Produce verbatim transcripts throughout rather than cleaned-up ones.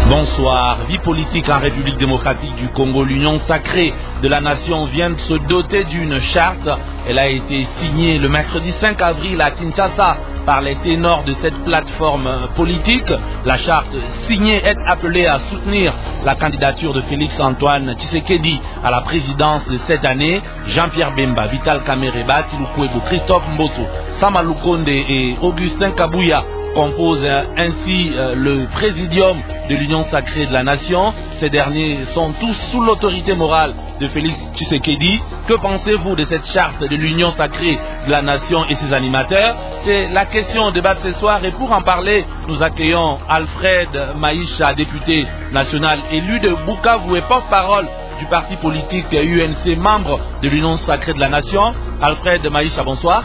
Bonsoir. Vie politique en République démocratique du Congo. L'Union sacrée de la nation vient de se doter d'une charte. Elle a été signée le mercredi cinq avril à Kinshasa par les ténors de cette plateforme politique. La charte signée est appelée à soutenir la candidature de Félix Antoine Tshisekedi à la présidence de cette année. Jean-Pierre Bemba, Vital Kamerhe, Batilou Kouébou, Christophe Mbosso, Sama Lukonde et Augustin Kabouya composent ainsi le présidium de l'Union sacrée de la nation. Ces derniers sont tous sous l'autorité morale de Félix Tshisekedi. Que pensez-vous de cette charte de l'Union sacrée de la nation et ses animateurs? C'est la question au débat de ce soir, et pour en parler, nous accueillons Alfred Maïcha, député national élu de Bukavu et porte-parole du parti politique U N C, membre de l'Union sacrée de la nation. Alfred Maïcha, bonsoir.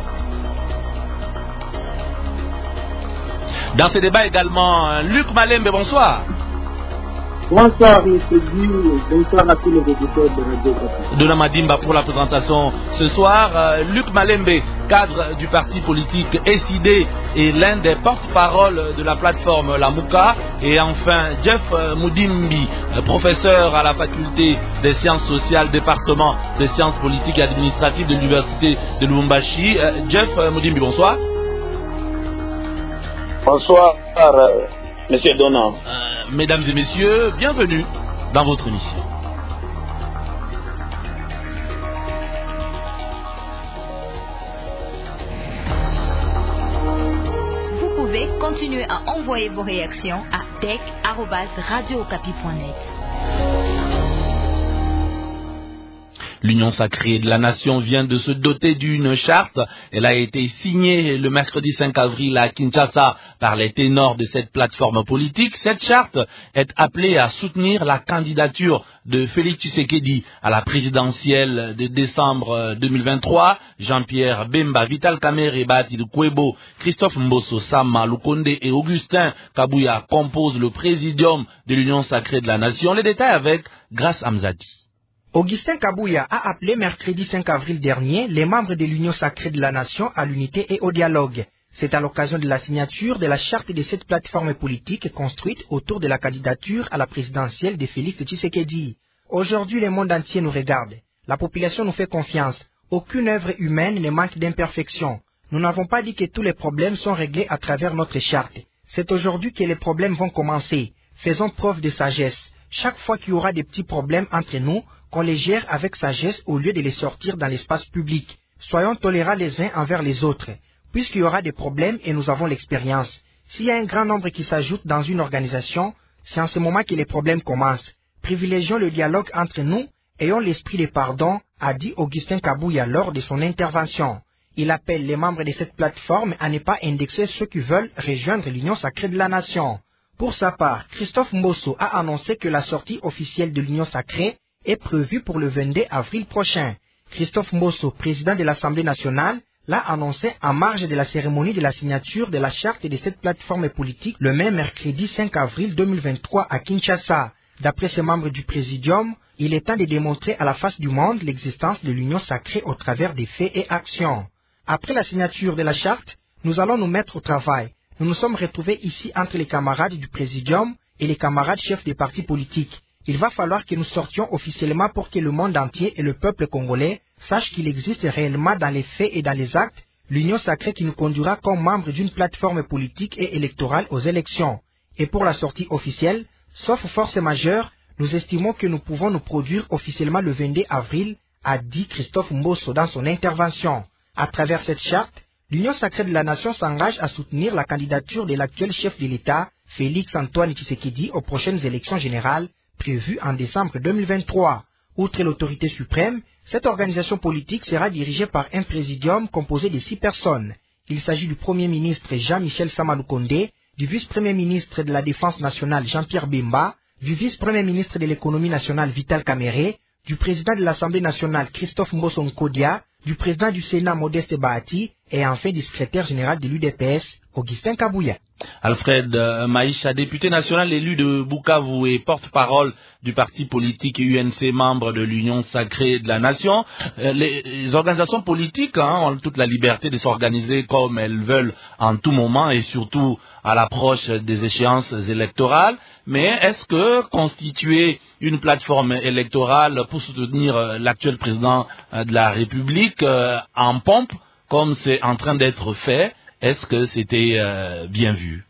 Dans ce débat également, Luc Malembe, bonsoir. Bonsoir, M. Guy. Bonsoir à tous les auditeurs de Radio Kapi. Dona Madimba pour la présentation ce soir. Euh, Luc Malembe, cadre du parti politique S I D et l'un des porte-parole de la plateforme Lamouka. Et enfin, Jeff Moudimbi, professeur à la faculté des sciences sociales, département des sciences politiques et administratives de l'université de Lubumbashi. Euh, Jeff Moudimbi, bonsoir. Bonsoir, euh, Monsieur Donald. Euh, mesdames et messieurs, bienvenue dans votre émission. Vous pouvez continuer à envoyer vos réactions à tech arobase radio okapi point net. L'Union sacrée de la nation vient de se doter d'une charte. Elle a été signée le mercredi cinq avril à Kinshasa par les ténors de cette plateforme politique. Cette charte est appelée à soutenir la candidature de Félix Tshisekedi à la présidentielle de décembre deux mille vingt-trois. Jean-Pierre Bemba, Vital Kamerhe, Batilou Kouébou, Christophe Mbosso, Sama Lukonde et Augustin Kabouya composent le présidium de l'Union sacrée de la nation. Les détails avec Grace Amzadi. Augustin Kabouya a appelé mercredi cinq avril dernier les membres de l'Union sacrée de la nation à l'unité et au dialogue. C'est à l'occasion de la signature de la charte de cette plateforme politique construite autour de la candidature à la présidentielle de Félix Tshisekedi. Aujourd'hui, le monde entier nous regarde. La population nous fait confiance. Aucune œuvre humaine ne manque d'imperfection. Nous n'avons pas dit que tous les problèmes sont réglés à travers notre charte. C'est aujourd'hui que les problèmes vont commencer. Faisons preuve de sagesse. Chaque fois qu'il y aura des petits problèmes entre nous, qu'on les gère avec sagesse au lieu de les sortir dans l'espace public. Soyons tolérants les uns envers les autres, puisqu'il y aura des problèmes et nous avons l'expérience. S'il y a un grand nombre qui s'ajoute dans une organisation, c'est en ce moment que les problèmes commencent. Privilégions le dialogue entre nous, ayons l'esprit de pardon, a dit Augustin Kabouya lors de son intervention. Il appelle les membres de cette plateforme à ne pas indexer ceux qui veulent rejoindre l'Union sacrée de la nation. Pour sa part, Christophe Mbosso a annoncé que la sortie officielle de l'Union sacrée est prévue pour le vingt-deux avril prochain. Christophe Mbosso, président de l'Assemblée nationale, l'a annoncé en marge de la cérémonie de la signature de la charte de cette plateforme politique le même mercredi cinq avril deux mille vingt-trois à Kinshasa. D'après ses membres du présidium, il est temps de démontrer à la face du monde l'existence de l'Union sacrée au travers des faits et actions. Après la signature de la charte, nous allons nous mettre au travail. Nous nous sommes retrouvés ici entre les camarades du présidium et les camarades chefs des partis politiques. Il va falloir que nous sortions officiellement pour que le monde entier et le peuple congolais sachent qu'il existe réellement dans les faits et dans les actes l'union sacrée qui nous conduira comme membres d'une plateforme politique et électorale aux élections. Et pour la sortie officielle, sauf force majeure, nous estimons que nous pouvons nous produire officiellement le vingt-deux avril, a dit Christophe Mbosso dans son intervention. À travers cette charte, l'Union sacrée de la nation s'engage à soutenir la candidature de l'actuel chef de l'État, Félix Antoine Tshisekedi, aux prochaines élections générales prévues en décembre deux mille vingt-trois. Outre l'autorité suprême, cette organisation politique sera dirigée par un présidium composé de six personnes. Il s'agit du Premier ministre Jean-Michel Sama Lukonde, du vice-premier ministre de la Défense nationale Jean-Pierre Bemba, du vice-premier ministre de l'économie nationale Vital Kamerhe, du président de l'Assemblée nationale Christophe Mbosso Nkodia, du président du Sénat Modeste Bahati et enfin du secrétaire général de l'U D P S, Augustin Kabouya. Alfred Maïcha, député national élu de Bukavu et porte-parole du parti politique U N C, membre de l'Union sacrée de la nation. Les, les organisations politiques hein, ont toute la liberté de s'organiser comme elles veulent en tout moment et surtout à l'approche des échéances électorales. Mais est-ce que constituer une plateforme électorale pour soutenir l'actuel président de la République en pompe, comme c'est en train d'être fait, est-ce que c'était euh, bien vu?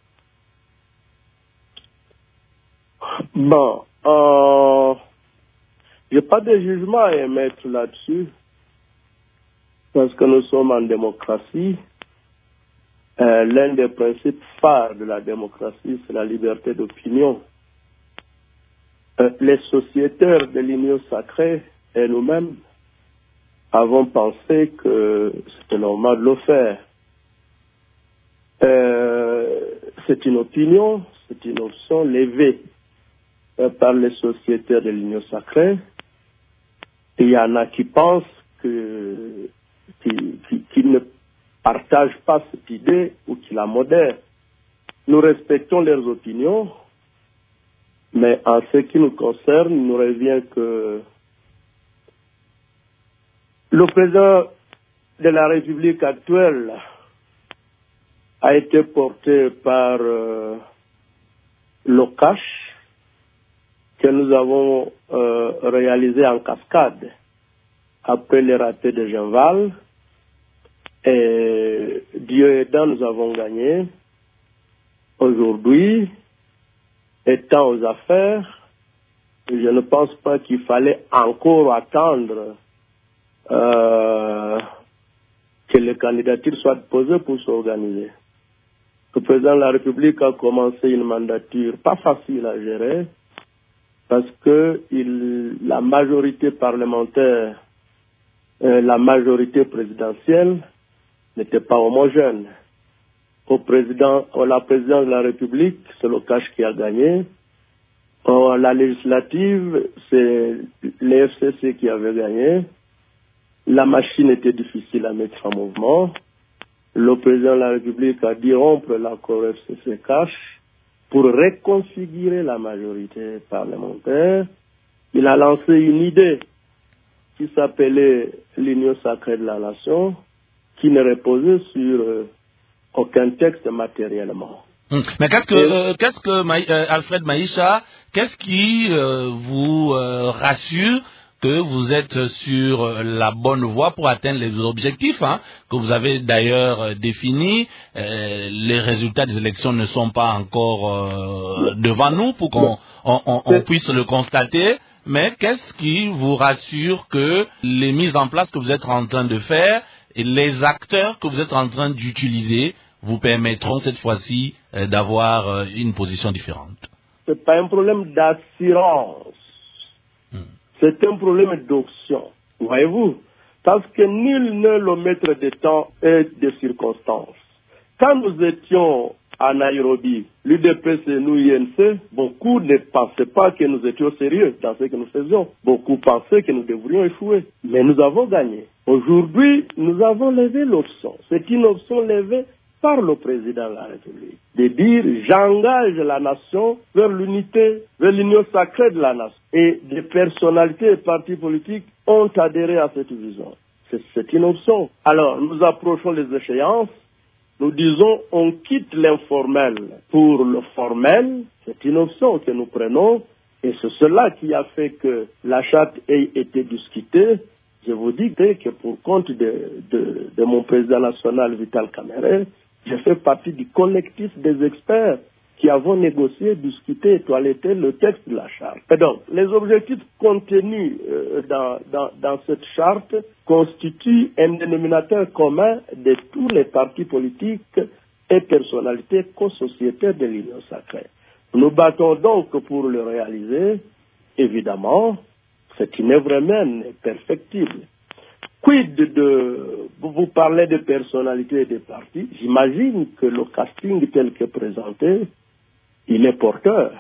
Bon, euh, je n'ai pas de jugement à émettre là-dessus, parce que nous sommes en démocratie. Euh, l'un des principes phares de la démocratie, c'est la liberté d'opinion. Euh, les sociétaires de l'Union sacrée et nous-mêmes avons pensé que c'était normal de le faire. Euh, c'est une opinion, c'est une option levée euh, par les sociétaires de l'Union sacrée. Et il y en a qui pensent que, qui, qui, qui ne partagent pas cette idée ou qui la modèrent. Nous respectons leurs opinions, mais en ce qui nous concerne, il nous revient que le président de la République actuelle a été porté par euh, l'Ocash que nous avons euh, réalisé en cascade après les ratés de Genval. Et Dieu aidant, nous avons gagné. Aujourd'hui, étant aux affaires, je ne pense pas qu'il fallait encore attendre euh, que les candidatures soient posées pour s'organiser. Le président de la République a commencé une mandature pas facile à gérer parce que il, la majorité parlementaire, euh, la majorité présidentielle n'était pas homogène. Au président, au la présidence de la République, c'est l'Ocash qui a gagné. Au, la législative, c'est l'E F C C qui avait gagné. La machine était difficile à mettre en mouvement. Le président de la République a dit rompre l'accord F C C cash pour reconfigurer la majorité parlementaire. Il a lancé une idée qui s'appelait l'Union sacrée de la nation, qui ne reposait sur euh, aucun texte matériellement. Hum. Mais qu'est-ce que, euh, qu'est-ce que Maï, euh, Alfred Maïcha, qu'est-ce qui euh, vous euh, rassure que vous êtes sur la bonne voie pour atteindre les objectifs hein, que vous avez d'ailleurs définis. Euh, les résultats des élections ne sont pas encore euh, devant nous pour qu'on on, on, on puisse le constater. Mais qu'est-ce qui vous rassure que les mises en place que vous êtes en train de faire et les acteurs que vous êtes en train d'utiliser vous permettront cette fois-ci euh, d'avoir euh, une position différente? C'est pas un problème d'assurance. Hmm. C'est un problème d'option, voyez-vous, parce que nul n'est le maître des temps et des circonstances. Quand nous étions à Nairobi, l'U D P C et nous, I N C, beaucoup ne pensaient pas que nous étions sérieux dans ce que nous faisions. Beaucoup pensaient que nous devrions échouer. Mais nous avons gagné. Aujourd'hui, nous avons levé l'option. C'est une option levée par le président de la République, de dire j'engage la nation vers l'unité, vers l'union sacrée de la nation. Et des personnalités et partis politiques ont adhéré à cette vision. C'est, c'est une option. Alors, nous approchons les échéances, nous disons on quitte l'informel pour le formel, c'est une option que nous prenons, et c'est cela qui a fait que la charte ait été discutée. Je vous dis que pour compte de, de, de mon président national Vital Kamerhe, je fais partie du collectif des experts qui avons négocié, discuté et toiletté le texte de la charte. Et donc, les objectifs contenus euh, dans, dans, dans cette charte constituent un dénominateur commun de tous les partis politiques et personnalités co-sociétaires de l'Union sacrée. Nous battons donc pour le réaliser. Évidemment, c'est une œuvre humaine perfectible. Quid de, vous parlez de personnalités et de partis, j'imagine que le casting tel que présenté, il est porteur.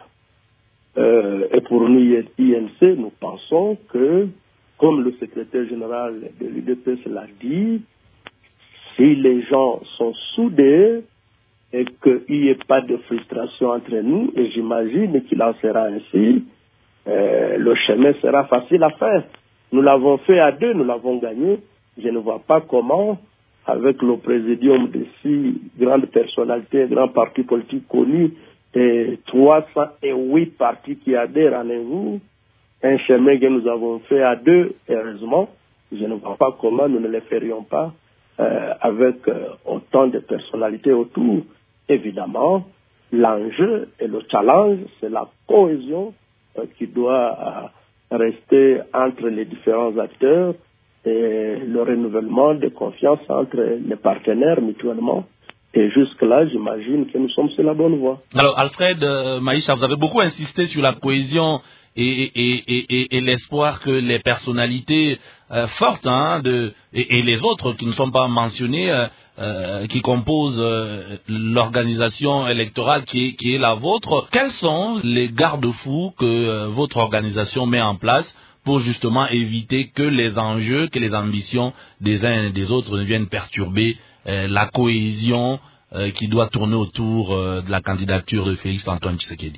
Euh, et pour nous, I N C, nous pensons que, comme le secrétaire général de l'U D P S l'a dit, si les gens sont soudés et qu'il n'y ait pas de frustration entre nous, et j'imagine qu'il en sera ainsi, euh, le chemin sera facile à faire. Nous l'avons fait à deux, nous l'avons gagné. Je ne vois pas comment, avec le présidium de six grandes personnalités, grands partis politiques connus, et trois cent huit partis qui adhèrent à nous, un chemin que nous avons fait à deux, heureusement, je ne vois pas comment nous ne le ferions pas euh, avec euh, autant de personnalités autour. Évidemment, l'enjeu et le challenge, c'est la cohésion euh, qui doit euh, rester entre les différents acteurs et le renouvellement de confiance entre les partenaires mutuellement. Et jusque-là, j'imagine que nous sommes sur la bonne voie. Alors, Alfred euh, Maïcha, vous avez beaucoup insisté sur la cohésion et, et, et, et, et l'espoir que les personnalités euh, fortes hein, de, et, et les autres qui ne sont pas mentionnées, euh, euh, qui composent euh, l'organisation électorale qui est, qui est la vôtre, quels sont les garde-fous que euh, votre organisation met en place pour justement éviter que les enjeux, que les ambitions des uns et des autres ne viennent perturber euh, la cohésion euh, qui doit tourner autour euh, de la candidature de Félix Antoine Tshisekedi?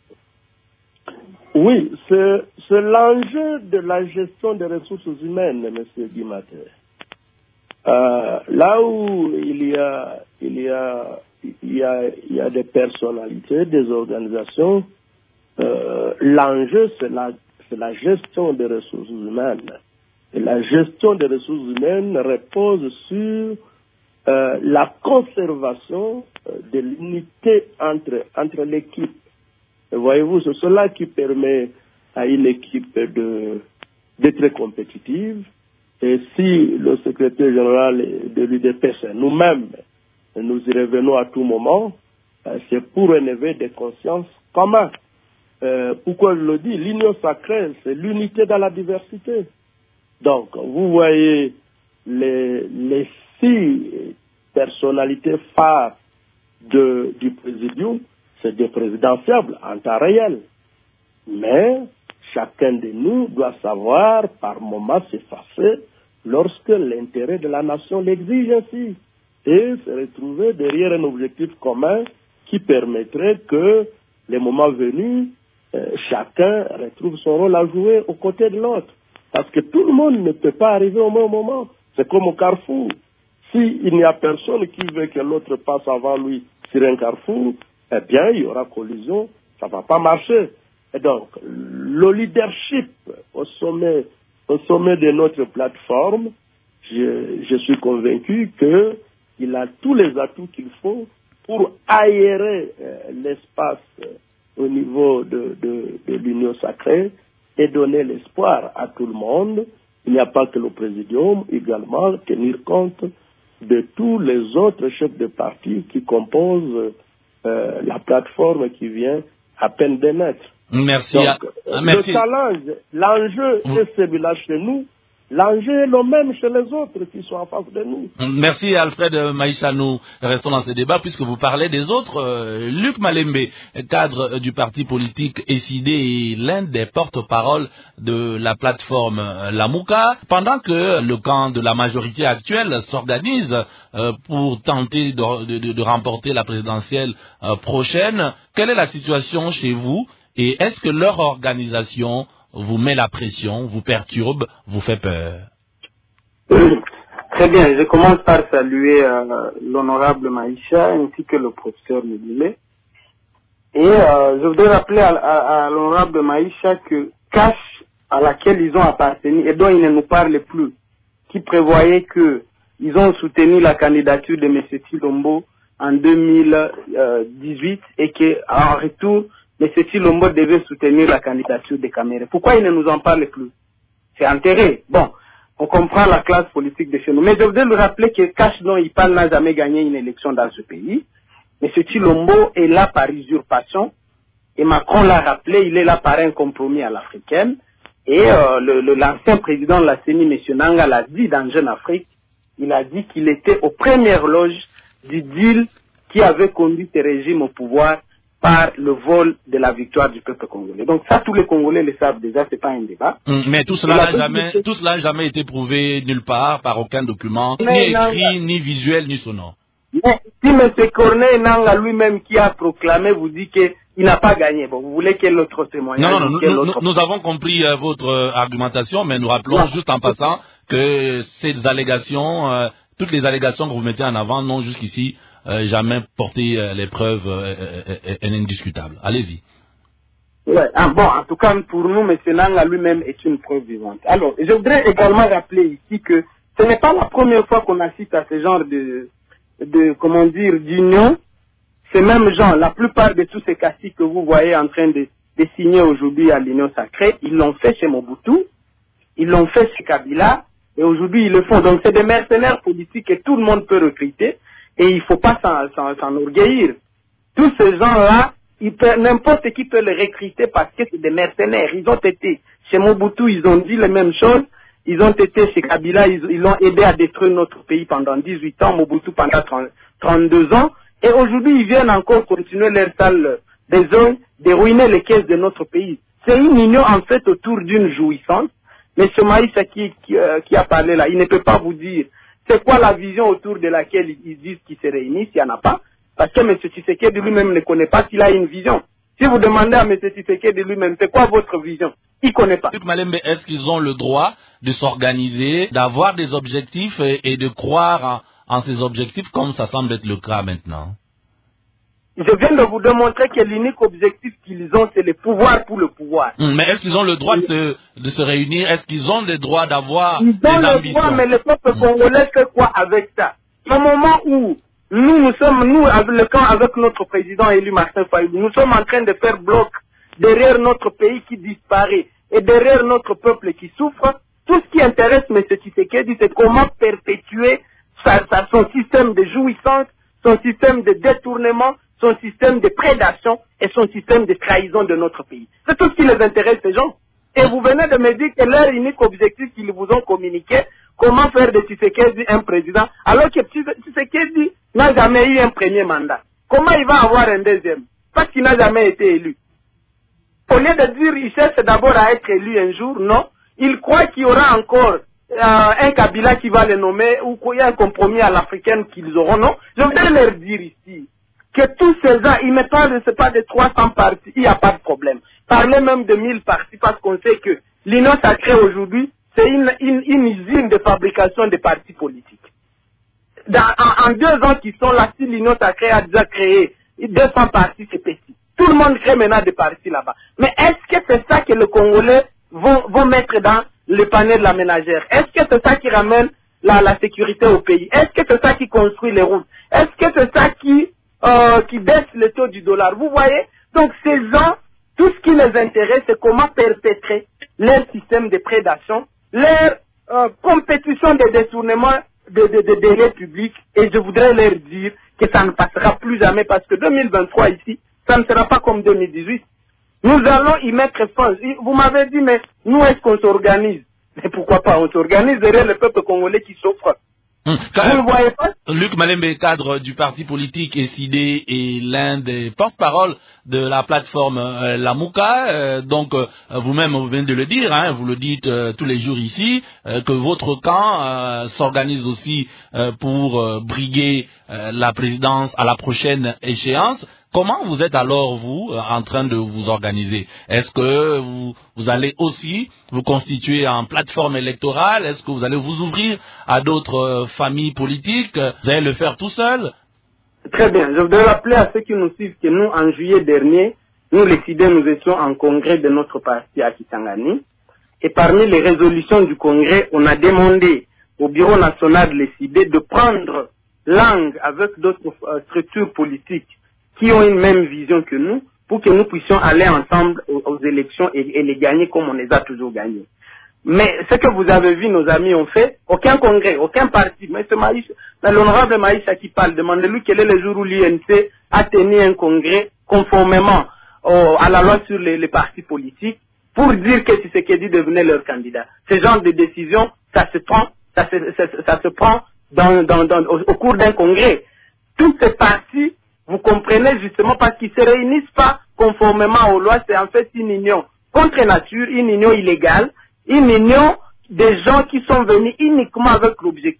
Oui, c'est, c'est l'enjeu de la gestion des ressources humaines, M. Guimater. Euh, là où il y a, il y a, il y a, il y a des personnalités, des organisations, euh, l'enjeu c'est la, c'est la gestion des ressources humaines. Et la gestion des ressources humaines repose sur euh, la conservation euh, de l'unité entre, entre l'équipe. Et voyez-vous, c'est cela qui permet à une équipe de, d'être compétitive. Et si le secrétaire général de l'U D P, c'est nous-mêmes, nous y revenons à tout moment, c'est pour élever des consciences communes. Euh, pourquoi je le dis? L'union sacrée, c'est l'unité dans la diversité. Donc, vous voyez les, les six personnalités phares de, du présidium, c'est des présidentiables en temps réel. Mais chacun de nous doit savoir par moments s'effacer lorsque l'intérêt de la nation l'exige ainsi et se retrouver derrière un objectif commun qui permettrait que, les moments venus, euh, chacun retrouve son rôle à jouer aux côtés de l'autre. Parce que tout le monde ne peut pas arriver au même moment. C'est comme au carrefour. S'il n'y a personne qui veut que l'autre passe avant lui sur un carrefour, eh bien, il y aura collision, ça ne va pas marcher. Et donc, le leadership au sommet, au sommet de notre plateforme, je, je suis convaincu qu'il a tous les atouts qu'il faut pour aérer euh, l'espace euh, au niveau de, de, de l'Union sacrée et donner l'espoir à tout le monde. Il n'y a pas que le présidium, également tenir compte de tous les autres chefs de parti qui composent Euh, la plateforme qui vient à peine de naître. Merci. Donc, à, merci. Le challenge, l'enjeu mmh. est celui-là chez nous, l'enjeu est le même chez les autres qui sont en face de nous. Merci Alfred Maïcha, nous restons dans ce débat puisque vous parlez des autres. Euh, Luc Malembe, cadre du parti politique S I D et l'un des porte-parole de la plateforme Lamouka, pendant que le camp de la majorité actuelle s'organise euh, pour tenter de, de, de remporter la présidentielle euh, prochaine, quelle est la situation chez vous et est-ce que leur organisation vous met la pression, vous perturbe, vous fait peur? Très bien, je commence par saluer euh, l'honorable Maïcha ainsi que le professeur Médilé. Et euh, je voudrais rappeler à, à, à l'honorable Maïcha que cache à laquelle ils ont appartenu et dont ils ne nous parlent plus, qui prévoyait que ils ont soutenu la candidature de M. Tshilombo en deux mille dix-huit et qu'en retour, M. Tshilombo devait soutenir la candidature de Kamere. Pourquoi ils ne nous en parlent plus? C'est enterré. Bon, on comprend la classe politique de chez nous. Mais je voudrais le rappeler que Cash dont il parle n'a jamais gagné une élection dans ce pays. M. Tshilombo est là par usurpation. Et Macron l'a rappelé, il est là par un compromis à l'africaine. Et euh, le, le, l'ancien président de la C E N I, M. Nanga, l'a dit dans Jeune Afrique. Il a dit qu'il était aux premières loges du deal qui avait conduit ce régime au pouvoir par le vol de la victoire du peuple congolais. Donc ça, tous les Congolais le savent déjà, c'est pas un débat. Mais tout cela n'a jamais, tout cela n'a jamais été prouvé nulle part, par aucun document, mais ni écrit, non, ni visuel, ni sonore. Mais si M. Corneille Nangaa lui-même qui a proclamé vous dit qu'il n'a pas gagné, bon, vous voulez quel autre témoignage? Non, non, non, nous, nous, nous avons compris euh, votre euh, argumentation, mais nous rappelons non. juste en passant que ces allégations, euh, toutes les allégations que vous mettez en avant n'ont jusqu'ici euh, jamais porté euh, les preuves euh, euh, euh, indiscutables. Allez-y. Ouais, ah, bon, en tout cas, pour nous, M. Nangaa lui-même est une preuve vivante. Alors, je voudrais également rappeler ici que ce n'est pas la première fois qu'on assiste à ce genre de, de comment dire, d'union. Ces mêmes gens, la plupart de tous ces caciques que vous voyez en train de, de signer aujourd'hui à l'Union sacrée, ils l'ont fait chez Mobutu, ils l'ont fait chez Kabila, et aujourd'hui ils le font. Donc c'est des mercenaires politiques que tout le monde peut recruter, et il ne faut pas s'en orgueillir. Tous ces gens-là, n'importe qui peut les recruter parce que c'est des mercenaires. Ils ont été chez Mobutu, ils ont dit les mêmes choses. Ils ont été chez Kabila, ils, ils l'ont aidé à détruire notre pays pendant dix-huit ans, Mobutu pendant trente-deux ans. Et aujourd'hui, ils viennent encore continuer leur sale besogne de ruiner les caisses de notre pays. C'est une union en fait autour d'une jouissance. Mais ce Maïssa qui, qui, euh, qui a parlé là, il ne peut pas vous dire c'est quoi la vision autour de laquelle ils disent qu'ils se réunissent, il n'y en a pas. Parce que M. Tshisekedi lui-même ne connaît pas s'il a une vision. Si vous demandez à M. Tshisekedi lui-même, c'est quoi votre vision? Il ne connaît pas. Malembe, est-ce qu'ils ont le droit de s'organiser, d'avoir des objectifs et, et de croire en, en ces objectifs comme ça semble être le cas maintenant? Je viens de vous démontrer que l'unique objectif qu'ils ont, c'est le pouvoir pour le pouvoir. Mmh, mais est-ce qu'ils ont le droit de se, de se réunir? Est-ce qu'ils ont le droit d'avoir des ambitions? Ils ont le droit, mais le peuple congolais fait quoi avec ça? Au moment où nous, nous sommes, nous, avec le camp, avec notre président élu Martin Fayulu, nous sommes en train de faire bloc derrière notre pays qui disparaît et derrière notre peuple qui souffre. Tout ce qui intéresse M. Tshisekedi, c'est comment perpétuer sa, sa, son système de jouissance, son système de détournement, son système de prédation et son système de trahison de notre pays. C'est tout ce qui les intéresse, ces gens. Et vous venez de me dire que leur unique objectif qu'ils vous ont communiqué, comment faire de Tshisekedi un président, alors que Tshisekedi n'a jamais eu un premier mandat. Comment il va avoir un deuxième? Parce qu'il n'a jamais été élu. Au lieu de dire il cherche d'abord à être élu un jour, non. Il croit qu'il y aura encore euh, un Kabila qui va le nommer ou qu'il y a un compromis à l'africaine qu'ils auront, non. Je voudrais leur dire ici que tous ces gens, ils ne parlent pas de trois cents partis, il n'y a pas de problème. Parlez même de mille partis parce qu'on sait que l'Union sacrée aujourd'hui, c'est une, une, une usine de fabrication de partis politiques. Dans, en, en deux ans qui sont là, si l'Union sacrée a déjà créé deux cents partis, c'est petit. Tout le monde crée maintenant des partis là-bas. Mais est-ce que c'est ça que les Congolais vont, vont mettre dans le panier de la ménagère? Est-ce que c'est ça qui ramène la, la sécurité au pays? Est-ce que c'est ça qui construit les routes? Est-ce que c'est ça qui, euh, qui baisse le taux du dollar? Vous voyez? Donc ces gens, tout ce qui les intéresse, c'est comment perpétrer leur système de prédation, leur euh, compétition de détournement de, de, de délais publics. Et je voudrais leur dire que ça ne passera plus jamais parce que deux mille vingt-trois ici, ça ne sera pas comme deux mille dix-huit. Nous allons y mettre fin. Vous m'avez dit, mais nous, est-ce qu'on s'organise? Mais pourquoi pas? On s'organise derrière le peuple congolais qui souffre. Hum, Vous ne voyez pas? Luc Malembe, cadre du parti politique S I D et l'un des porte-parole de la plateforme euh, Lamuka. Euh, donc, euh, vous-même, vous venez de le dire, hein, vous le dites euh, tous les jours ici, euh, que votre camp euh, s'organise aussi euh, pour euh, briguer euh, la présidence à la prochaine échéance. Comment vous êtes alors, vous, en train de vous organiser? Est-ce que vous, vous allez aussi vous constituer en plateforme électorale? Est-ce que vous allez vous ouvrir à d'autres euh, familles politiques? Vous allez le faire tout seul? Très bien. Je voudrais rappeler à ceux qui nous suivent que nous, en juillet dernier, nous, les C I D, nous étions en congrès de notre parti à Kisangani. Et parmi les résolutions du congrès, on a demandé au Bureau national de l'E C I D de prendre langue avec d'autres euh, structures politiques qui ont une même vision que nous, pour que nous puissions aller ensemble aux, aux élections et, et les gagner comme on les a toujours gagnés. Mais ce que vous avez vu, nos amis ont fait, aucun congrès, aucun parti, mais c'est Maïssa, l'honorable Maïssa qui parle, demandez-lui quel est le jour où l'U N C a tenu un congrès conformément au, à la loi sur les, les partis politiques pour dire que Tshisekedi devenait leur candidat. Ce genre de décision, ça se prend, ça se, ça, ça se prend dans, dans, dans, au, au cours d'un congrès. Tous ces partis, vous comprenez justement, parce qu'ils ne se réunissent pas conformément aux lois, c'est en fait une union contre nature, une union illégale, une union des gens qui sont venus uniquement avec l'objectif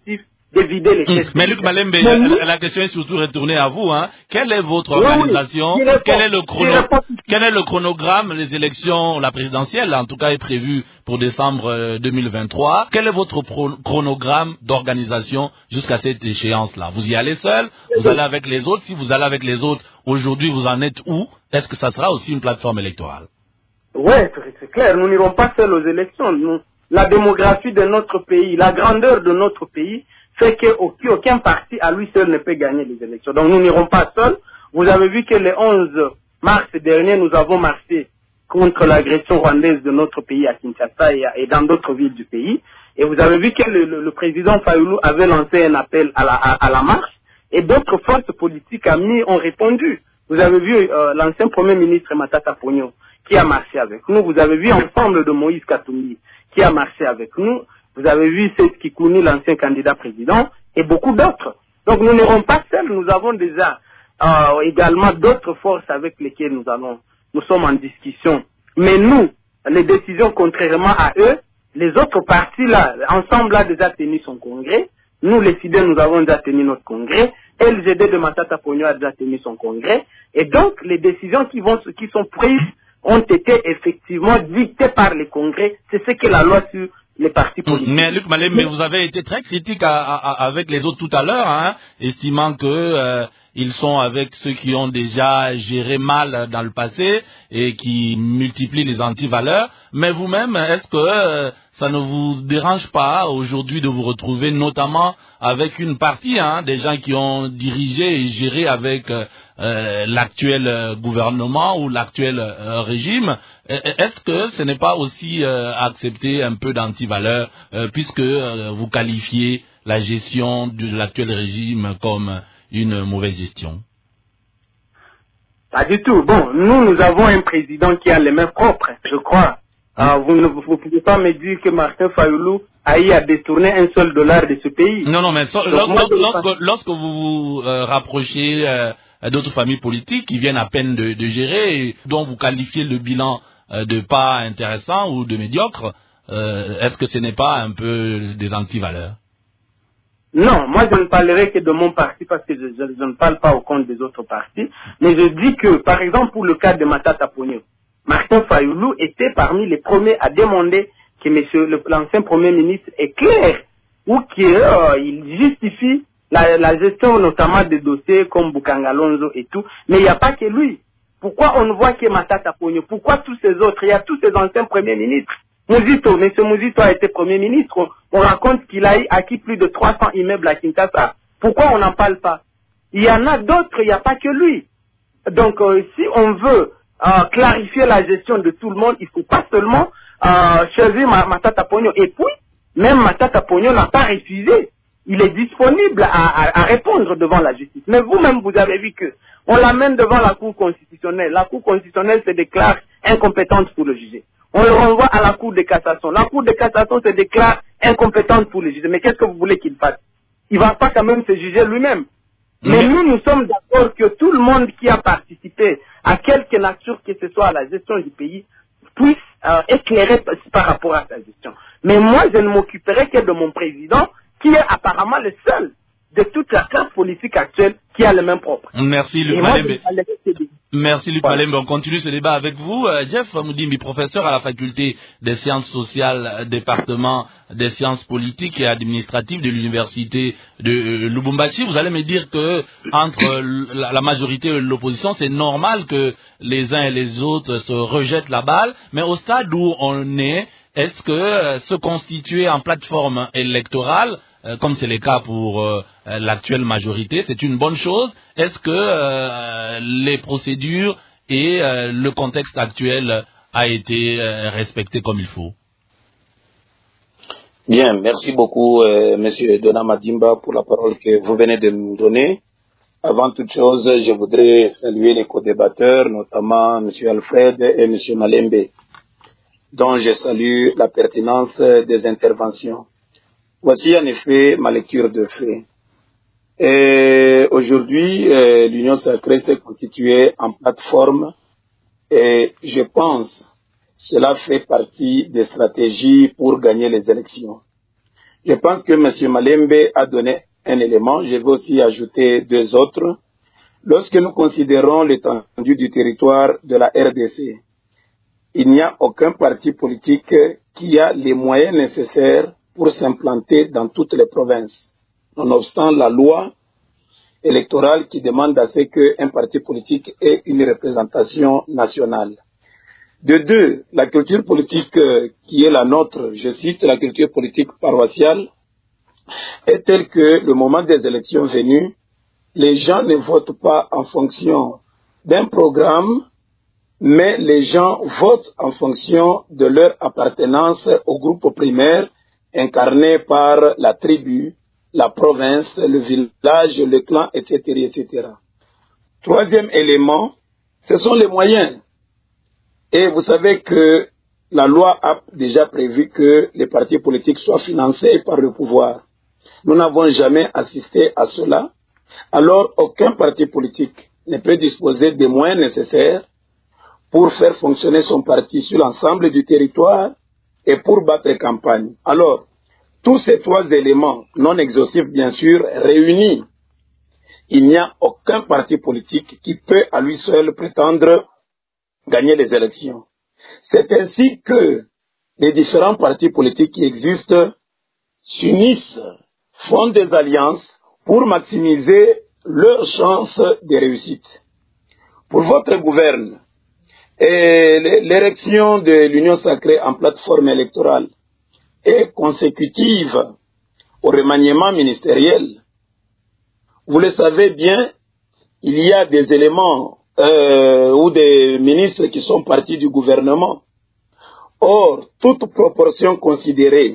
de vider les caisses. Mais Luc Malembe, la, la question est surtout retournée à vous. Hein. Quelle est votre organisation? Oui, oui. Quel, est le chrono, quel est le chronogramme? Les élections, la présidentielle, en tout cas, est prévue pour décembre deux mille vingt-trois. Quel est votre chronogramme d'organisation jusqu'à cette échéance-là? Vous y allez seul? Vous allez avec les autres? Si vous allez avec les autres, aujourd'hui, vous en êtes où? Est-ce que ça sera aussi une plateforme électorale? Oui, c'est clair. Nous n'irons pas seuls aux élections. Nous, la démographie de notre pays, la grandeur de notre pays, fait qu'aucun parti à lui seul ne peut gagner les élections. Donc nous n'irons pas seuls. Vous avez vu que le onze mars dernier, nous avons marché contre l'agression rwandaise de notre pays à Kinshasa et, et dans d'autres villes du pays. Et vous avez vu que le, le, le président Fayoulou avait lancé un appel à la, à, à la marche et d'autres forces politiques amies ont répondu. Vous avez vu euh, l'ancien premier ministre Matata Ponyo qui a marché avec nous. Vous avez vu ensemble de Moïse Katumbi qui a marché avec nous. Vous avez vu Seth Kikouni, l'ancien candidat président, et beaucoup d'autres. Donc nous n'irons pas seuls, nous avons déjà euh, également d'autres forces avec lesquelles nous allons, nous sommes en discussion. Mais nous, les décisions, contrairement à eux, les autres partis là, ensemble a déjà tenu son congrès. Nous, les Fidèles, nous avons déjà tenu notre congrès. L G D de Matata Ponyo a déjà tenu son congrès. Et donc, les décisions qui vont, qui sont prises ont été effectivement dictées par les congrès. C'est ce que la loi sur les partis politiques. Mais Luc Malembe, mais vous avez été très critique à, à, avec les autres tout à l'heure, hein, estimant que euh, ils sont avec ceux qui ont déjà géré mal dans le passé et qui multiplient les antivaleurs. Mais vous-même, est-ce que euh, ça ne vous dérange pas aujourd'hui de vous retrouver notamment avec une partie hein, des gens qui ont dirigé et géré avec euh, euh, l'actuel euh, gouvernement ou l'actuel euh, régime? Est-ce que ce n'est pas aussi euh, accepter un peu d'antivaleur euh, puisque euh, vous qualifiez la gestion de l'actuel régime comme une mauvaise gestion? Pas du tout. Bon, nous, nous avons un président qui a les mains propres, je crois. Mmh. Euh, vous ne vous pouvez pas me dire que Martin Fayoulou a eu à détourner un seul dollar de ce pays. Non, non, mais so, Donc, lorsque, moi, lorsque, lorsque vous vous euh, rapprochez euh, d'autres familles politiques qui viennent à peine de, de gérer et dont vous qualifiez le bilan euh, de pas intéressant ou de médiocre, euh, est-ce que ce n'est pas un peu des antivaleurs? Non, moi je ne parlerai que de mon parti parce que je, je, je ne parle pas au compte des autres partis, mais je dis que, par exemple, pour le cas de Matata Ponyo, Martin Fayoulou était parmi les premiers à demander que monsieur l'ancien Premier ministre est clair ou qu'il euh, justifie la, la gestion notamment des dossiers comme Bukangalonzo et tout, mais il n'y a pas que lui. Pourquoi on ne voit que Matata Ponyo? Pourquoi tous ces autres? Il y a tous ces anciens premiers ministres. Mouzito, M. Mouzito a été Premier ministre. On raconte qu'il a acquis plus de trois cents immeubles à Kinshasa. Pourquoi on n'en parle pas? Il y en a d'autres, il n'y a pas que lui. Donc, euh, si on veut euh, clarifier la gestion de tout le monde, il ne faut pas seulement euh, choisir Matata Ponyo. Et puis, même Matata Ponyo n'a pas refusé. Il est disponible à, à, à répondre devant la justice. Mais vous-même, vous avez vu que on l'amène devant la Cour constitutionnelle. La Cour constitutionnelle se déclare incompétente pour le juger. On le renvoie à la Cour de cassation. La Cour de cassation se déclare incompétente pour le juger. Mais qu'est-ce que vous voulez qu'il fasse? Il ne va pas quand même se juger lui-même. Mais nous, nous sommes d'accord que tout le monde qui a participé à quelque nature que ce soit à la gestion du pays puisse euh, éclairer par rapport à sa gestion. Mais moi, je ne m'occuperai que de mon président qui est apparemment le seul de toute la classe politique actuelle qui a le même propre. Merci Luc Malembe. Merci Luc voilà. Malembe. On continue ce débat avec vous. Euh, Jeff Moudimbi, professeur à la faculté des sciences sociales, département des sciences politiques et administratives de l'université de euh, Lubumbashi. Vous allez me dire que entre la, la majorité et l'opposition, c'est normal que les uns et les autres se rejettent la balle. Mais au stade où on est, est-ce que euh, se constituer en plateforme électorale, Euh, comme c'est le cas pour euh, l'actuelle majorité, c'est une bonne chose? Est-ce que euh, les procédures et euh, le contexte actuel a été euh, respecté comme il faut? Bien, merci beaucoup euh, Monsieur Dona Madimba pour la parole que vous venez de nous donner. Avant toute chose, je voudrais saluer les co-débatteurs, notamment Monsieur Alfred et Monsieur Malembe, dont je salue la pertinence des interventions. Voici en effet ma lecture de fait. Et aujourd'hui, euh, l'Union sacrée s'est constituée en plateforme et je pense cela fait partie des stratégies pour gagner les élections. Je pense que M. Malembe a donné un élément. Je vais aussi ajouter deux autres. Lorsque nous considérons l'étendue du territoire de la R D C, il n'y a aucun parti politique qui a les moyens nécessaires pour s'implanter dans toutes les provinces, nonobstant la loi électorale qui demande à ce qu'un parti politique ait une représentation nationale. De deux, la culture politique qui est la nôtre, je cite la culture politique paroissiale, est telle que le moment des élections venues, les gens ne votent pas en fonction d'un programme, mais les gens votent en fonction de leur appartenance au groupe primaire incarné par la tribu, la province, le village, le clan, et cetera, et cetera. Troisième élément, ce sont les moyens. Et vous savez que la loi a déjà prévu que les partis politiques soient financés par le pouvoir. Nous n'avons jamais assisté à cela. Alors, aucun parti politique ne peut disposer des moyens nécessaires pour faire fonctionner son parti sur l'ensemble du territoire et pour battre campagne. Alors, tous ces trois éléments, non exhaustifs bien sûr, réunis, il n'y a aucun parti politique qui peut à lui seul prétendre gagner les élections. C'est ainsi que les différents partis politiques qui existent s'unissent, font des alliances pour maximiser leurs chances de réussite. Pour votre gouverne, l'érection de l'Union sacrée en plateforme électorale est consécutive au remaniement ministériel. Vous le savez bien, il y a des éléments euh, ou des ministres qui sont partis du gouvernement. Or, toute proportion considérée,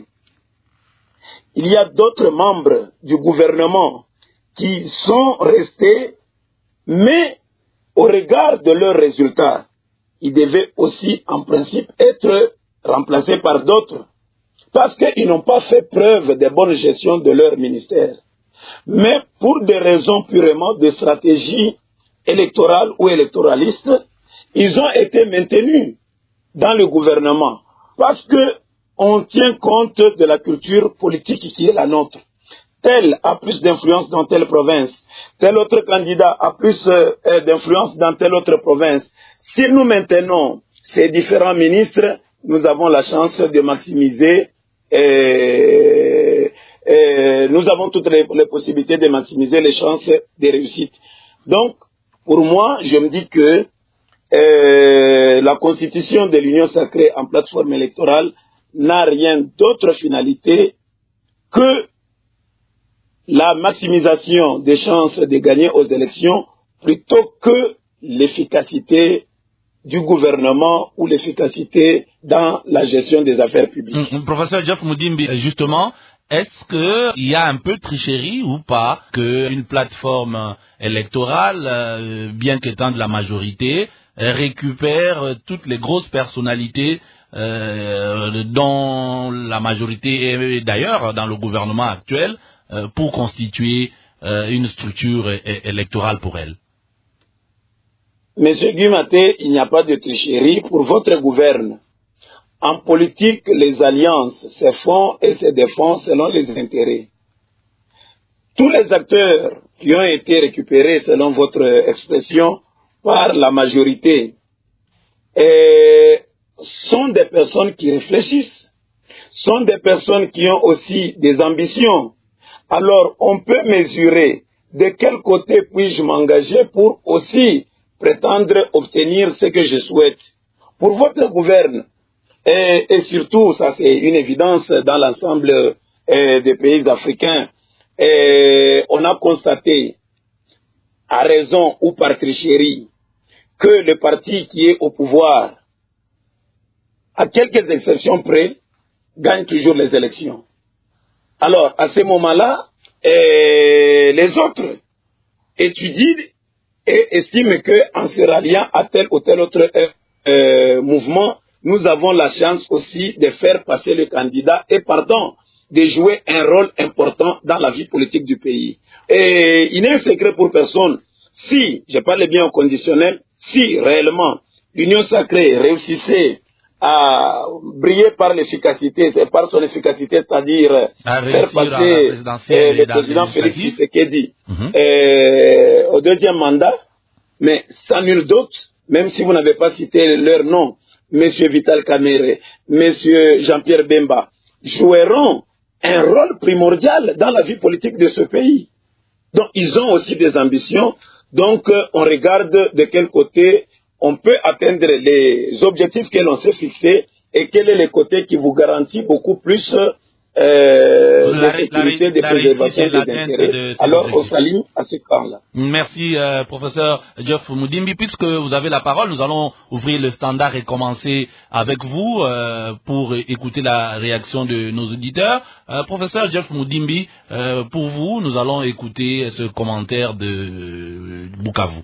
il y a d'autres membres du gouvernement qui sont restés, mais au regard de leurs résultats, ils devaient aussi en principe être remplacés par d'autres, parce qu'ils n'ont pas fait preuve de bonne gestion de leur ministère. Mais pour des raisons purement de stratégie électorale ou électoraliste, ils ont été maintenus dans le gouvernement, parce que on tient compte de la culture politique qui est la nôtre. Tel a plus d'influence dans telle province, tel autre candidat a plus euh, d'influence dans telle autre province. Si nous maintenons ces différents ministres, nous avons la chance de maximiser, et, et nous avons toutes les, les possibilités de maximiser les chances de réussite. Donc, pour moi, je me dis que euh, la constitution de l'Union sacrée en plateforme électorale n'a rien d'autre finalité que la maximisation des chances de gagner aux élections plutôt que l'efficacité du gouvernement ou l'efficacité dans la gestion des affaires publiques. Mmh, professeur Jeff Moudimbi, justement, est-ce qu'il y a un peu de tricherie ou pas qu'une plateforme électorale, euh, bien qu'étant de la majorité, récupère toutes les grosses personnalités Euh, dans la majorité et d'ailleurs dans le gouvernement actuel euh, pour constituer euh, une structure é électorale pour elle? Monsieur Guimaté, il n'y a pas de tricherie pour votre gouverne. En politique, les alliances se font et se défendent selon les intérêts. Tous les acteurs qui ont été récupérés, selon votre expression, par la majorité, et sont des personnes qui réfléchissent, sont des personnes qui ont aussi des ambitions. Alors, on peut mesurer de quel côté puis-je m'engager pour aussi prétendre obtenir ce que je souhaite. Pour votre gouverne, et, et surtout, ça c'est une évidence dans l'ensemble euh, des pays africains, et on a constaté, à raison ou par tricherie, que le parti qui est au pouvoir, à quelques exceptions près, gagne toujours les élections. Alors, à ce moment-là, eh, les autres étudient et estiment qu'en se ralliant à tel ou tel autre euh, euh, mouvement, nous avons la chance aussi de faire passer le candidat et, pardon, de jouer un rôle important dans la vie politique du pays. Et il n'est un secret pour personne. Si, je parle bien au conditionnel, si réellement l'Union sacrée réussissait à briller par l'efficacité, c'est par son efficacité, c'est-à-dire faire passer euh, le président Félix Tshisekedi mm-hmm. euh, au deuxième mandat, mais sans nul doute, même si vous n'avez pas cité leur nom, M. Vital Kamerhe, M. Jean-Pierre Bemba, joueront un rôle primordial dans la vie politique de ce pays. Donc, ils ont aussi des ambitions. Donc, euh, on regarde de quel côté on peut atteindre les objectifs que l'on s'est fixés et quel est le côté qui vous garantit beaucoup plus euh, la, de sécurité, de préservation des intérêts. De Alors, on s'aligne à ce camp-là. Merci, euh, professeur Jeff Mudimbi. Puisque vous avez la parole, nous allons ouvrir le standard et commencer avec vous euh, pour écouter la réaction de nos auditeurs. Euh, professeur Jeff Mudimbi, euh, pour vous, nous allons écouter ce commentaire de euh, Bukavu.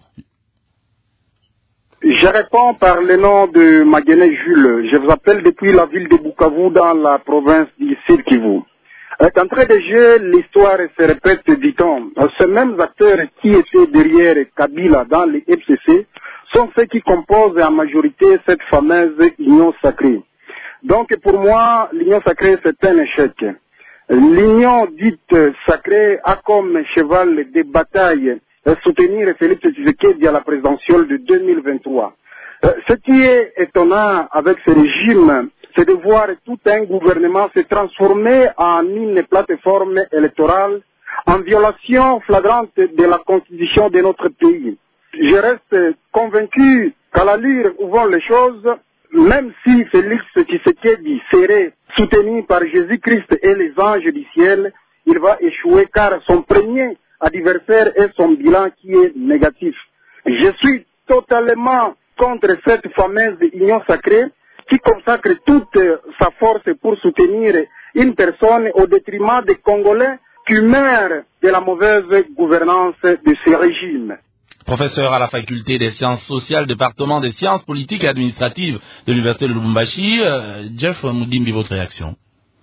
Je réponds par le nom de Maguene Jules. Je vous appelle depuis la ville de Bukavu dans la province du Sud Kivu. D'entrée de jeu, l'histoire se répète, dit-on. Ces mêmes acteurs qui étaient derrière Kabila dans les F C C sont ceux qui composent en majorité cette fameuse union sacrée. Donc pour moi, l'union sacrée c'est un échec. L'union dite sacrée a comme cheval de bataille soutenir Félix Tshisekedi à la présidentielle de deux mille vingt-trois. Euh, ce qui est étonnant avec ce régime, c'est de voir tout un gouvernement se transformer en une plateforme électorale en violation flagrante de la constitution de notre pays. Je reste convaincu qu'à l'allure où vont les choses, même si Félix Tshisekedi serait soutenu par Jésus-Christ et les anges du ciel, il va échouer car son premier adversaire est son bilan qui est négatif. Je suis totalement contre cette fameuse union sacrée qui consacre toute sa force pour soutenir une personne au détriment des Congolais qui meurent de la mauvaise gouvernance de ce régime. Professeur à la faculté des sciences sociales, département des sciences politiques et administratives de l'université de Lubumbashi, euh, Jeff Mudimbi, votre réaction?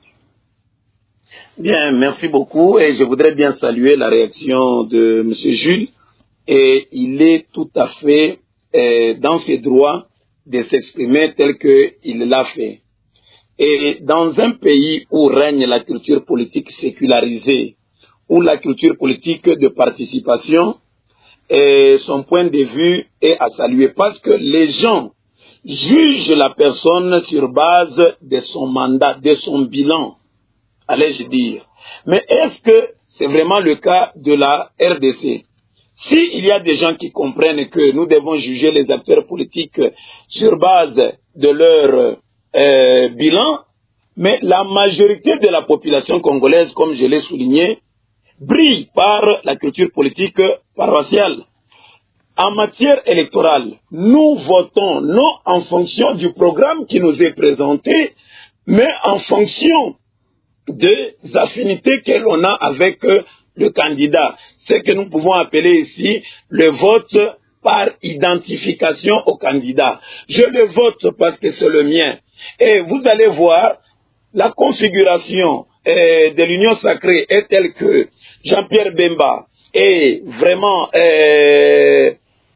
Bien, merci beaucoup et je voudrais bien saluer la réaction de M. Jules et il est tout à fait euh, dans ses droits de s'exprimer tel qu'il l'a fait. Et dans un pays où règne la culture politique sécularisée, où la culture politique de participation, et son point de vue est à saluer parce que les gens jugent la personne sur base de son mandat, de son bilan. Allais-je dire. Mais est-ce que c'est vraiment le cas de la R D C? S'il y a des gens qui comprennent que nous devons juger les acteurs politiques sur base de leur euh, bilan, mais la majorité de la population congolaise, comme je l'ai souligné, brille par la culture politique paroissiale. En matière électorale, nous votons non en fonction du programme qui nous est présenté, mais en fonction des affinités que l'on a avec le candidat. Ce que nous pouvons appeler ici le vote par identification au candidat. Je le vote parce que c'est le mien. Et vous allez voir, la configuration euh, de l'union sacrée est telle que Jean-Pierre Bemba est vraiment euh,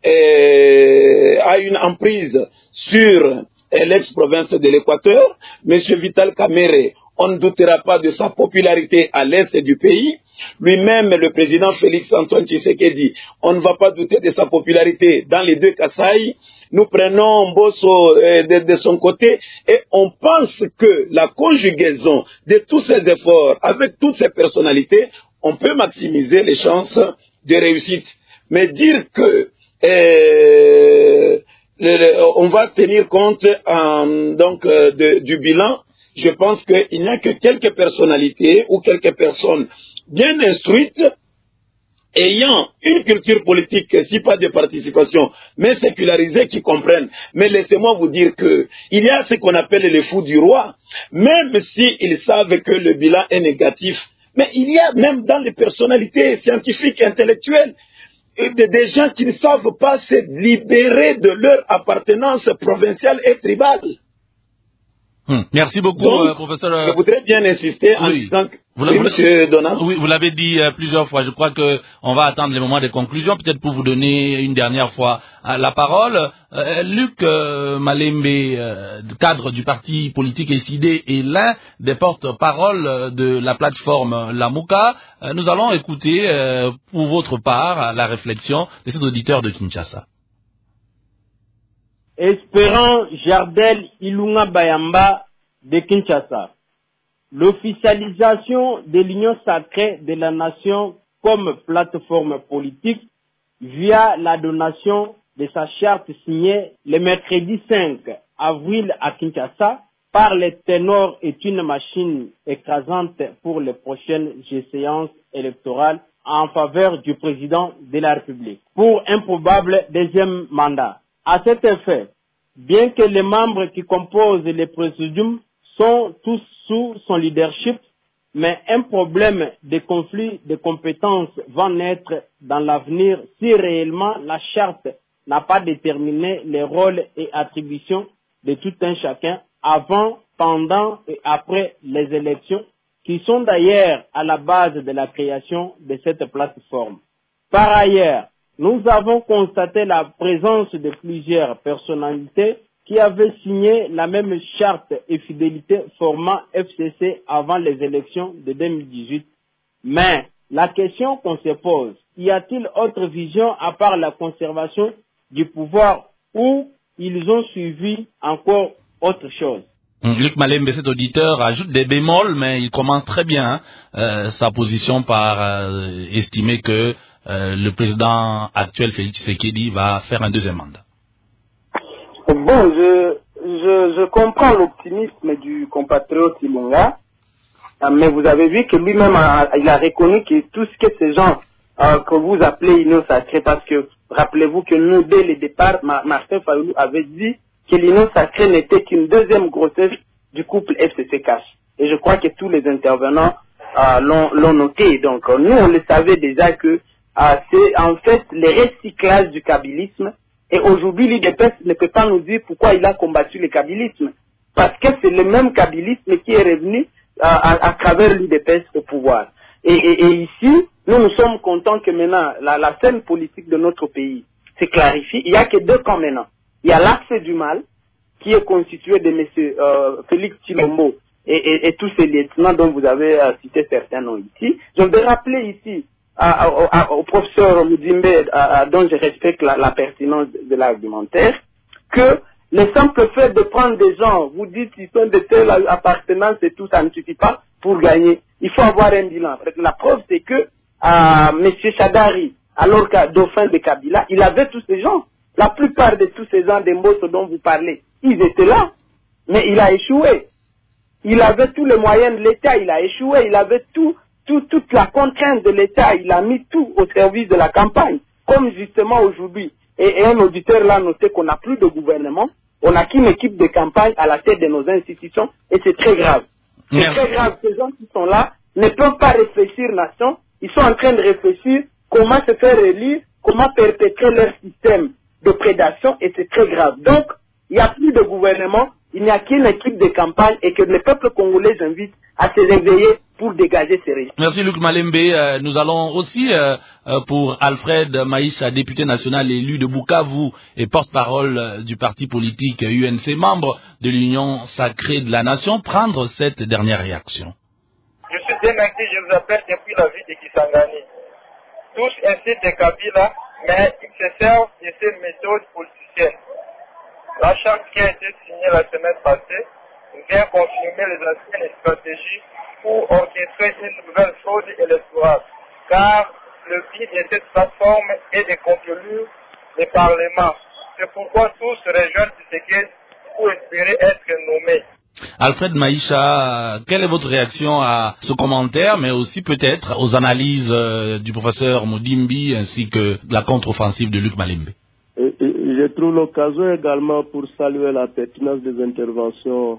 euh, a une emprise sur euh, l'ex-province de l'Équateur. Monsieur Vital Kamerhe, on ne doutera pas de sa popularité à l'est du pays. Lui-même, le président Félix Antoine Tshisekedi, on ne va pas douter de sa popularité dans les deux Kasaï. Nous prenons Mbosso euh, de, de son côté et on pense que la conjugaison de tous ces efforts avec toutes ces personnalités, on peut maximiser les chances de réussite. Mais dire que euh, le, le, on va tenir compte euh, donc, euh, de, du bilan, je pense qu'il n'y a que quelques personnalités ou quelques personnes bien instruites, ayant une culture politique, si pas de participation, mais sécularisée, qui comprennent. Mais laissez-moi vous dire que il y a ce qu'on appelle les fous du roi, même s'ils savent que le bilan est négatif. Mais il y a même dans les personnalités scientifiques et intellectuelles des, des gens qui ne savent pas se libérer de leur appartenance provinciale et tribale. Hum. Merci beaucoup, Donc, euh, professeur. Je voudrais bien insister en oui. disant que... Vous oui, monsieur Donat. Oui, vous l'avez dit euh, plusieurs fois. Je crois que on va attendre les moments des conclusions, peut-être pour vous donner une dernière fois euh, la parole. Euh, Luc euh, Malembe, euh, cadre du parti politique S I D, est l'un des porte-parole de la plateforme Lamuka. Euh, nous allons écouter, euh, pour votre part, la réflexion de cet auditeur de Kinshasa. Espérant Jardel Ilunga Bayamba de Kinshasa. L'officialisation de l'Union sacrée de la nation comme plateforme politique via la donation de sa charte signée le mercredi cinq avril à Kinshasa par les ténors est une machine écrasante pour les prochaines séances électorales en faveur du président de la République pour un probable deuxième mandat. À cet effet, bien que les membres qui composent le présidium sont tous sous son leadership, mais un problème de conflit de compétences va naître dans l'avenir si réellement la charte n'a pas déterminé les rôles et attributions de tout un chacun avant, pendant et après les élections, qui sont d'ailleurs à la base de la création de cette plateforme. Par ailleurs, nous avons constaté la présence de plusieurs personnalités qui avaient signé la même charte et fidélité format F C C avant les élections de deux mille dix-huit. Mais la question qu'on se pose, y a-t-il autre vision à part la conservation du pouvoir ou ils ont suivi encore autre chose? Luc Malembe, cet auditeur, ajoute des bémols, mais il commence très bien hein, euh, sa position par euh, estimer que euh, le président actuel, Félix Tshisekedi, va faire un deuxième mandat. Bon, je, je, je comprends l'optimisme du compatriote Ilunga, mais vous avez vu que lui-même, a, il a reconnu que tout ce que ces gens euh, que vous appelez union sacrée, parce que rappelez-vous que nous, dès le départ, Martin Fayulu avait dit que l'union sacrée n'était qu'une deuxième grossesse du couple F C C Cash. Et je crois que tous les intervenants euh, l'ont noté. Donc, euh, nous, on le savait déjà que euh, c'est en fait le recyclage du kabylisme. Et aujourd'hui, l'U D P S ne peut pas nous dire pourquoi il a combattu le kabylisme. Parce que c'est le même kabylisme qui est revenu euh, à, à travers l'U D P S au pouvoir. Et, et, et ici, nous nous sommes contents que maintenant, la, la scène politique de notre pays se clarifie. Il n'y a que deux camps maintenant. Il y a l'axe du mal, qui est constitué de M. Euh, Félix Tshilombo et, et, et tous ces lieutenants dont vous avez euh, cité certains noms ici. Je vais rappeler ici à, à, à, au professeur Mudimbe, à, à, dont je respecte la, la pertinence de, de l'argumentaire, que le simple fait de prendre des gens, vous dites qu'ils sont de telle appartenance et tout, ça ne suffit pas pour gagner. Il faut avoir un bilan. La preuve, c'est que euh, M. Chadari, alors qu'à Dauphin de Kabila, il avait tous ces gens. La plupart de tous ces gens des Mbosso dont vous parlez, ils étaient là, mais il a échoué. Il avait tous les moyens de l'État, il a échoué, il avait tout, tout, toute la contrainte de l'État, il a mis tout au service de la campagne, comme justement aujourd'hui. Et, et un auditeur l'a noté qu'on n'a plus de gouvernement, on n'a qu'une équipe de campagne à la tête de nos institutions, et c'est très grave. C'est très grave, ces gens qui sont là ne peuvent pas réfléchir nation, ils sont en train de réfléchir comment se faire élire, comment perpétrer leur système de prédation, et c'est très grave. Donc, il n'y a plus de gouvernement, il n'y a qu'une équipe de campagne et que le peuple congolais invite à se réveiller pour dégager ces risques. Merci Luc Malembe. Euh, nous allons aussi, euh, euh, pour Alfred Maïssa, député national élu de Bukavu et porte-parole euh, du parti politique U N C, membre de l'Union sacrée de la nation, prendre cette dernière réaction. Je suis bien inquiet, je vous appelle depuis la ville de Kisangani. Tous ainsi de Kabila, mais ils se servent de ces méthodes politiciennes. La charte qui a été signée la semaine passée vient confirmer les anciennes stratégies pour orchestrer une nouvelle fraude électorale. Car le but de cette plateforme est de conclure le Parlement. C'est pourquoi tous se rejoignent sur ce qui pour espérer être nommés. Alfred Maïcha, quelle est votre réaction à ce commentaire, mais aussi peut-être aux analyses euh, du professeur Mudimbi ainsi que de la contre-offensive de Luc Malembe? Et, et, je trouve l'occasion également pour saluer la pertinence des interventions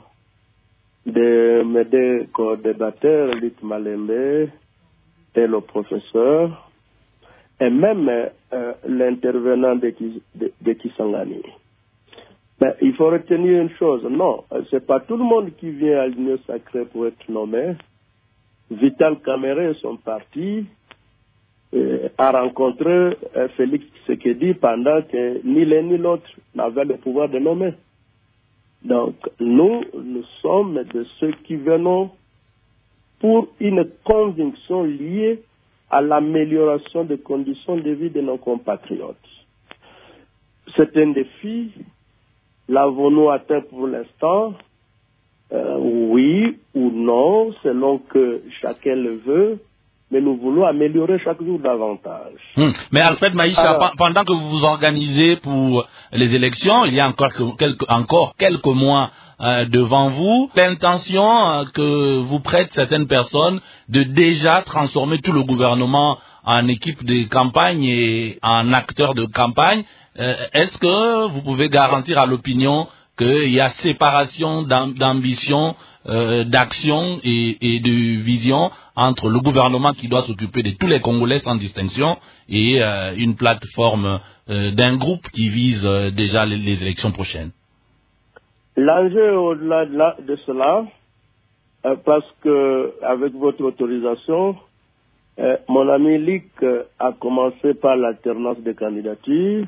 de mes deux co-débatteurs, Luc Malembe et le professeur, et même euh, l'intervenant de, de, de Kisangani. Mais il faut retenir une chose, non, c'est pas tout le monde qui vient à l'Union sacrée pour être nommé. Vital Kamerhe et son parti euh, a rencontré euh, Félix Tshisekedi pendant que ni l'un ni l'autre n'avaient le pouvoir de nommer. Donc, nous, nous sommes de ceux qui venons pour une conviction liée à l'amélioration des conditions de vie de nos compatriotes. C'est un défi. L'avons-nous atteint pour l'instant? euh, Oui ou non, selon que chacun le veut. Mais nous voulons améliorer chaque jour davantage. Hum. Mais Alfred Maïcha, Alors, pendant que vous vous organisez pour les élections, il y a encore quelques, encore quelques mois euh, devant vous, l'intention euh, que vous prêtent certaines personnes de déjà transformer tout le gouvernement en équipe de campagne et en acteur de campagne. Euh, est-ce que vous pouvez garantir à l'opinion qu'il y a séparation d'ambition, euh, d'action et, et de vision entre le gouvernement qui doit s'occuper de tous les Congolais sans distinction et euh, une plateforme euh, d'un groupe qui vise euh, déjà les, les élections prochaines? L'enjeu au-delà de, la, de cela, euh, parce que avec votre autorisation, euh, mon ami Lick euh, a commencé par l'alternance des candidatures.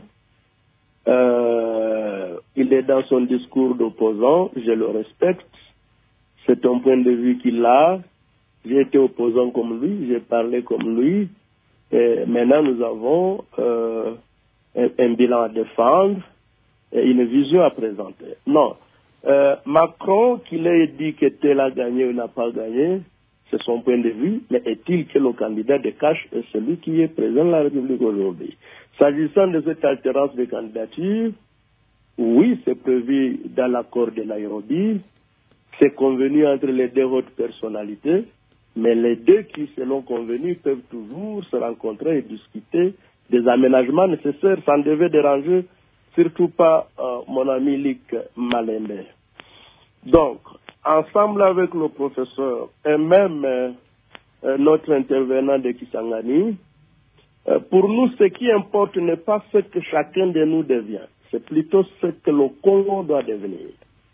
Euh, il est dans son discours d'opposant, je le respecte. C'est un point de vue qu'il a. J'ai été opposant comme lui, j'ai parlé comme lui. Et maintenant, nous avons euh, un, un bilan à défendre et une vision à présenter. Non. Euh, Macron, qu'il ait dit que tel a gagné ou n'a pas gagné, c'est son point de vue, mais est-il que le candidat de cash est celui qui est président de la République aujourd'hui? S'agissant de cette alternance de candidature, oui, c'est prévu dans l'accord de Nairobi, c'est convenu entre les deux hautes personnalités, mais les deux qui, selon convenu, peuvent toujours se rencontrer et discuter des aménagements nécessaires sans devait déranger, surtout pas euh, mon ami Lick Malembe. Donc, ensemble avec le professeur et même euh, euh, notre intervenant de Kisangani, euh, pour nous, ce qui importe n'est pas ce que chacun de nous devient, c'est plutôt ce que le Congo doit devenir.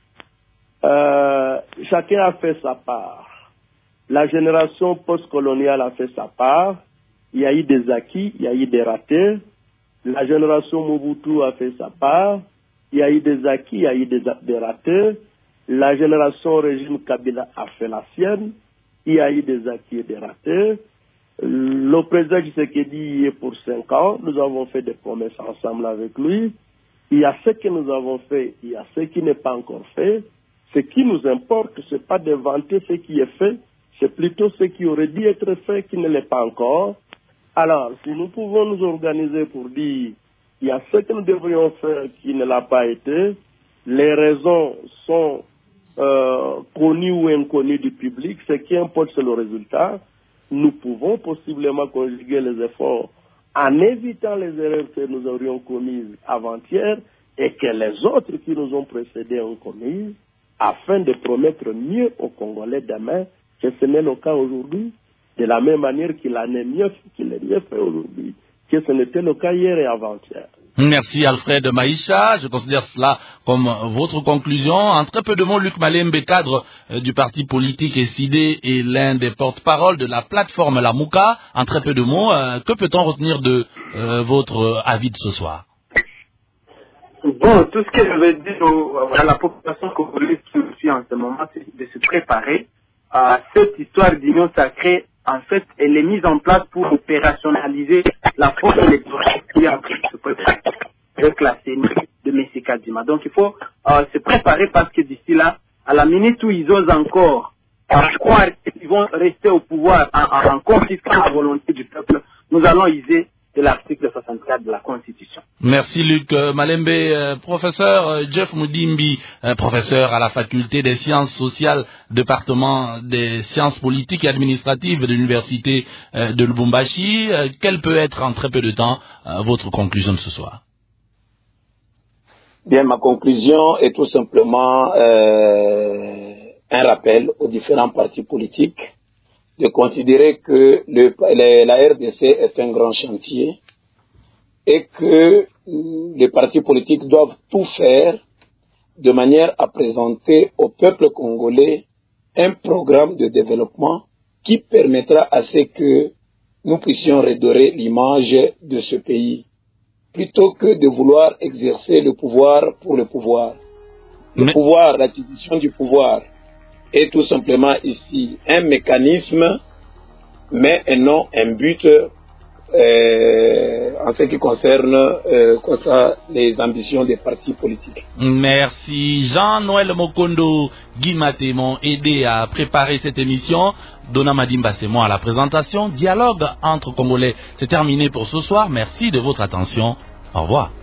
Euh, chacun a fait sa part. La génération postcoloniale a fait sa part. Il y a eu des acquis, il y a eu des ratés. La génération Mobutu a fait sa part. Il y a eu des acquis, il y a eu des, des ratés. La génération régime Kabila a fait la sienne. Il y a eu des acquis et des ratés. Le président Tshisekedi y est pour cinq ans. Nous avons fait des promesses ensemble avec lui. Il y a ce que nous avons fait, il y a ce qui n'est pas encore fait. Ce qui nous importe, ce n'est pas de vanter ce qui est fait, c'est plutôt ce qui aurait dû être fait qui ne l'est pas encore. Alors, si nous pouvons nous organiser pour dire il y a ce que nous devrions faire qui ne l'a pas été, les raisons sont euh, connues ou inconnues du public, ce qui importe c'est le résultat. Nous pouvons possiblement conjuguer les efforts en évitant les erreurs que nous aurions commises avant-hier et que les autres qui nous ont précédés ont commises, afin de promettre mieux aux Congolais demain que ce n'est le cas aujourd'hui, de la même manière qu'il en est mieux, qu'il est mieux fait aujourd'hui, que ce n'était le cas hier et avant-hier. Merci Alfred Maïcha, je considère cela comme votre conclusion. En très peu de mots, Luc Malembe, cadre euh, du parti politique S I D et l'un des porte-parole de la plateforme Lamuka. En très peu de mots, euh, que peut-on retenir de euh, votre avis de ce soir? Bon, tout ce que je veux dire au, à la population congolaise qui nous suit en ce moment, c'est de se préparer à cette histoire d'union sacrée. En fait, elle est mise en place pour opérationnaliser la force électorale qui est en train de se préparer avec la C E N I de M. Kadima. Donc, il faut euh, se préparer parce que d'ici là, à la minute où ils osent encore euh, croire qu'ils vont rester au pouvoir en, en, en confisquant la volonté du peuple, nous allons user de l'article soixante-quatre de la Constitution. Merci Luc euh, Malembe. Euh, professeur euh, Jeff Mudimbi, euh, professeur à la faculté des sciences sociales, département des sciences politiques et administratives de l'université euh, de Lubumbashi. Euh, quelle peut être en très peu de temps euh, votre conclusion de ce soir? Bien, ma conclusion est tout simplement euh, un rappel aux différents partis politiques de considérer que le, le, la R D C est un grand chantier et que les partis politiques doivent tout faire de manière à présenter au peuple congolais un programme de développement qui permettra à ce que nous puissions redorer l'image de ce pays, plutôt que de vouloir exercer le pouvoir pour le pouvoir. Le Mais... pouvoir, l'acquisition du pouvoir est tout simplement ici un mécanisme, mais non un but euh, en ce qui concerne euh, quoi ça, les ambitions des partis politiques. Merci. Jean-Noël Mokondo, Guy Maté m'ont aidé à préparer cette émission. Dona Madimba, c'est moi à la présentation. Dialogue entre Congolais, c'est terminé pour ce soir. Merci de votre attention. Au revoir.